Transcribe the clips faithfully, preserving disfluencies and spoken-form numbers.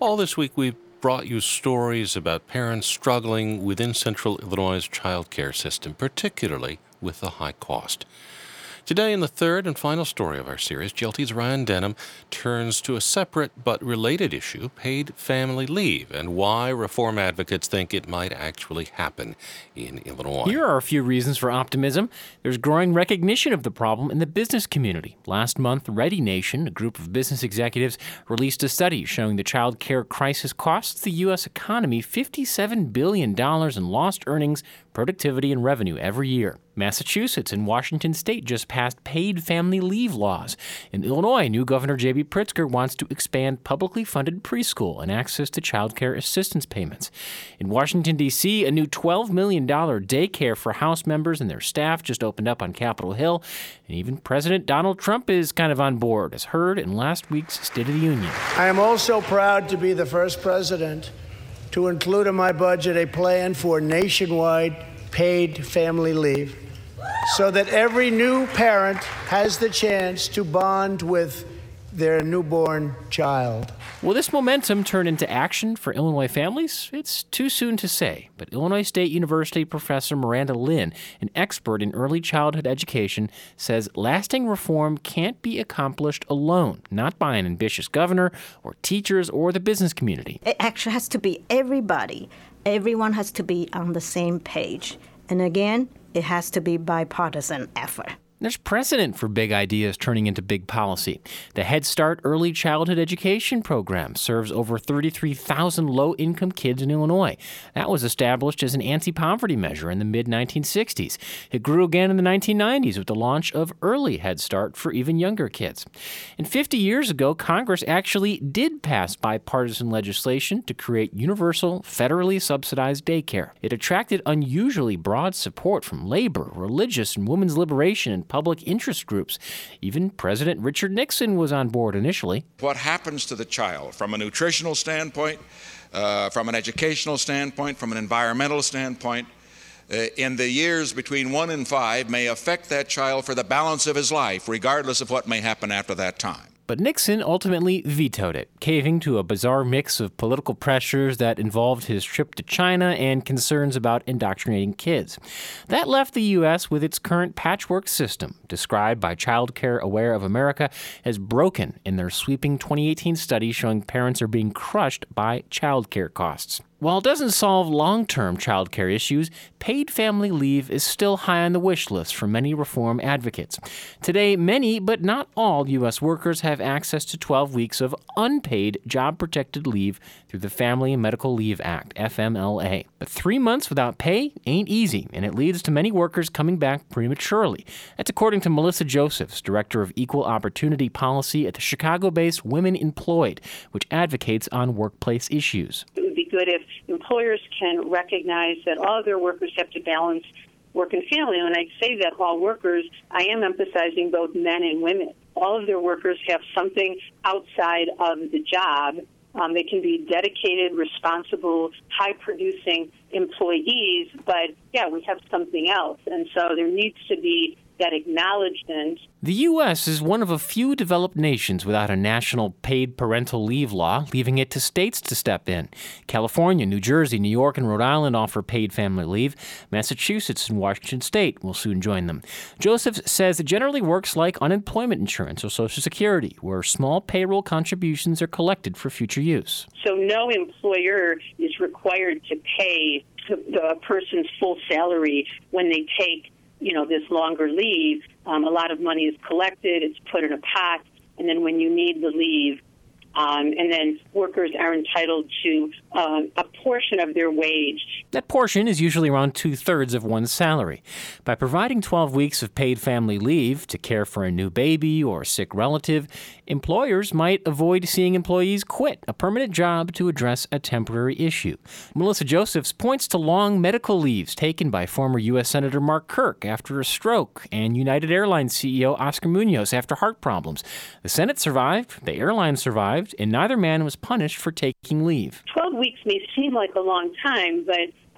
All this week, we've brought you stories about parents struggling within Central Illinois' child care system, particularly with the high cost. Today, in the third and final story of our series, G L T's Ryan Denham turns to a separate but related issue, paid family leave, and why reform advocates think it might actually happen in Illinois. Here are a few reasons for optimism. There's growing recognition of the problem in the business community. Last month, Ready Nation, a group of business executives, released a study showing the child care crisis costs the U S economy fifty-seven billion dollars in lost earnings, productivity, and revenue every year. Massachusetts and Washington State just passed paid family leave laws. In Illinois, new Governor J B Pritzker wants to expand publicly funded preschool and access to child care assistance payments. In Washington, D C, a new twelve million dollars daycare for House members and their staff just opened up on Capitol Hill. And even President Donald Trump is kind of on board, as heard in last week's State of the Union. I am also proud to be the first president to include in my budget a plan for nationwide paid family leave so that every new parent has the chance to bond with their newborn child. Will this momentum turn into action for Illinois families? It's too soon to say, but Illinois State University professor Miranda Lynn, an expert in early childhood education, says lasting reform can't be accomplished alone, not by an ambitious governor or teachers or the business community. It actually has to be everybody. Everyone has to be on the same page. And again, it has to be bipartisan effort. There's precedent for big ideas turning into big policy. The Head Start Early Childhood Education Program serves over thirty-three thousand low-income kids in Illinois. That was established as an anti-poverty measure in the mid nineteen sixties. It grew again in the nineteen nineties with the launch of Early Head Start for even younger kids. And fifty years ago, Congress actually did pass bipartisan legislation to create universal, federally subsidized daycare. It attracted unusually broad support from labor, religious, and women's liberation and public interest groups. Even President Richard Nixon was on board initially. What happens to the child from a nutritional standpoint, uh, from an educational standpoint, from an environmental standpoint, uh, in the years between one and five may affect that child for the balance of his life, regardless of what may happen after that time. But Nixon ultimately vetoed it, caving to a bizarre mix of political pressures that involved his trip to China and concerns about indoctrinating kids. That left the U S with its current patchwork system, described by Child Care Aware of America as broken in their sweeping twenty eighteen study showing parents are being crushed by child care costs. While it doesn't solve long-term child care issues, paid family leave is still high on the wish list for many reform advocates. Today, many, but not all, U S workers have access to twelve weeks of unpaid job-protected leave through the Family and Medical Leave Act, F M L A. But three months without pay ain't easy, and it leads to many workers coming back prematurely. That's according to Melissa Josephs, Director of Equal Opportunity Policy at the Chicago-based Women Employed, which advocates on workplace issues. It would be good if employers can recognize that all of their workers have to balance work and family. And when I say that all workers, I am emphasizing both men and women. All of their workers have something outside of the job. Um, they can be dedicated, responsible, high-producing employees, but, yeah, we have something else. And so there needs to be that acknowledgement. The U S is one of a few developed nations without a national paid parental leave law, leaving it to states to step in. California, New Jersey, New York, and Rhode Island offer paid family leave. Massachusetts and Washington State will soon join them. Joseph says it generally works like unemployment insurance or Social Security, where small payroll contributions are collected for future use. So no employer is required to pay the person's full salary when they take you know, this longer leave. Um, a lot of money is collected, it's put in a pot, and then when you need the leave, Um, and then workers are entitled to um, a portion of their wage. That portion is usually around two-thirds of one's salary. By providing twelve weeks of paid family leave to care for a new baby or a sick relative, employers might avoid seeing employees quit a permanent job to address a temporary issue. Melissa Josephs points to long medical leaves taken by former U S Senator Mark Kirk after a stroke and United Airlines C E O Oscar Munoz after heart problems. The Senate survived, the airline survived, and neither man was punished for taking leave. twelve weeks may seem like a long time, but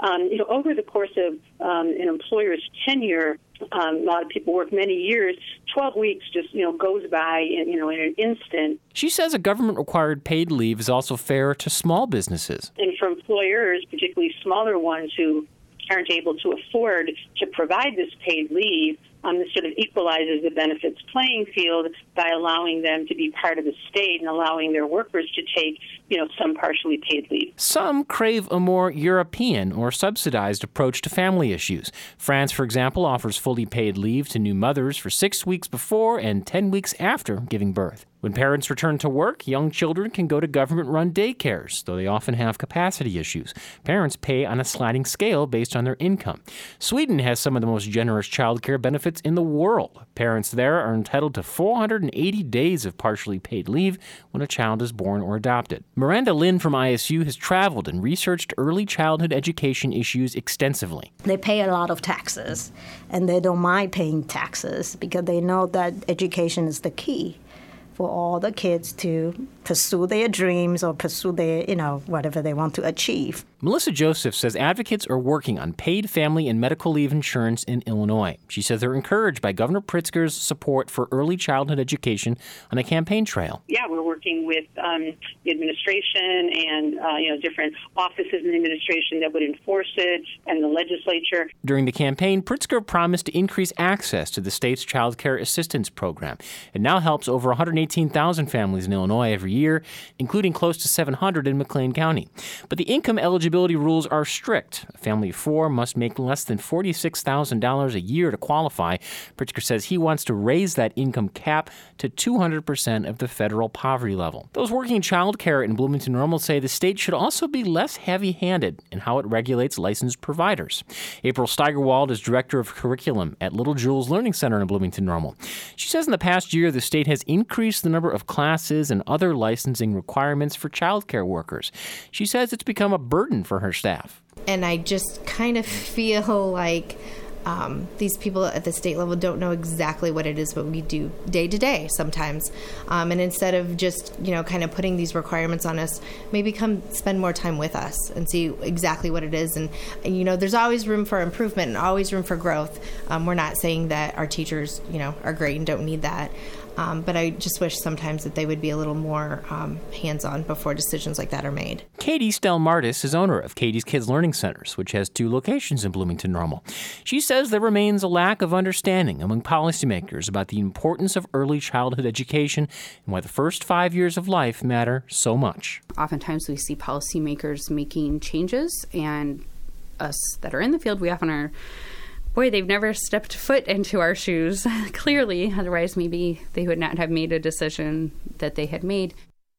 Um, you know, over the course of um, an employer's tenure, um, a lot of people work many years. twelve weeks just, you know, goes by, in, you know, in an instant. She says a government-required paid leave is also fair to small businesses. And for employers, particularly smaller ones who aren't able to afford to provide this paid leave, um, this sort of equalizes the benefits playing field by allowing them to be part of the state and allowing their workers to take, you know, some partially paid leave. Some crave a more European or subsidized approach to family issues. France, for example, offers fully paid leave to new mothers for six weeks before and ten weeks after giving birth. When parents return to work, young children can go to government-run daycares, though they often have capacity issues. Parents pay on a sliding scale based on their income. Sweden has some of the most generous child care benefits in the world. Parents there are entitled to four hundred eighty days of partially paid leave when a child is born or adopted. Miranda Lin from I S U has traveled and researched early childhood education issues extensively. They pay a lot of taxes, and they don't mind paying taxes because they know that education is the key for all the kids to pursue their dreams or pursue their, you know, whatever they want to achieve. Melissa Joseph says advocates are working on paid family and medical leave insurance in Illinois. She says they're encouraged by Governor Pritzker's support for early childhood education on a campaign trail. Yeah, we're working with um, the administration and, uh, you know, different offices in the administration that would enforce it, and the legislature. During the campaign, Pritzker promised to increase access to the state's child care assistance program. It now helps over one hundred eighteen thousand families in Illinois every year, including close to seven hundred in McLean County. But the income eligibility rules are strict. A family of four must make less than forty-six thousand dollars a year to qualify. Pritzker says he wants to raise that income cap to two hundred percent of the federal poverty level. Those working in child care in Bloomington Normal say the state should also be less heavy-handed in how it regulates licensed providers. April Steigerwald is director of curriculum at Little Jules Learning Center in Bloomington Normal. She says in the past year, the state has increased the number of classes and other licensing requirements for child care workers. She says it's become a burden for her staff. And I just kind of feel like um, these people at the state level don't know exactly what it is what we do day to day sometimes. Um, and instead of just, you know, kind of putting these requirements on us, maybe come spend more time with us and see exactly what it is. And, and you know, there's always room for improvement and always room for growth. Um, we're not saying that our teachers, you know, are great and don't need that. Um, but I just wish sometimes that they would be a little more um, hands-on before decisions like that are made. Katie Stelmartis is owner of Katie's Kids Learning Centers, which has two locations in Bloomington Normal. She says there remains a lack of understanding among policymakers about the importance of early childhood education and why the first five years of life matter so much. Oftentimes we see policymakers making changes, and us that are in the field, we often are boy, they've never stepped foot into our shoes, clearly. Otherwise, maybe they would not have made a decision that they had made.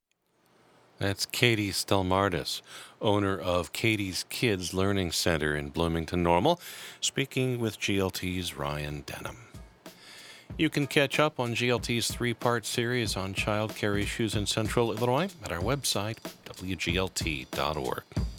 That's Katie Stelmartis, owner of Katie's Kids Learning Center in Bloomington Normal, speaking with G L T's Ryan Denham. You can catch up on G L T's three-part series on child care issues in Central Illinois at our website, W G L T dot org.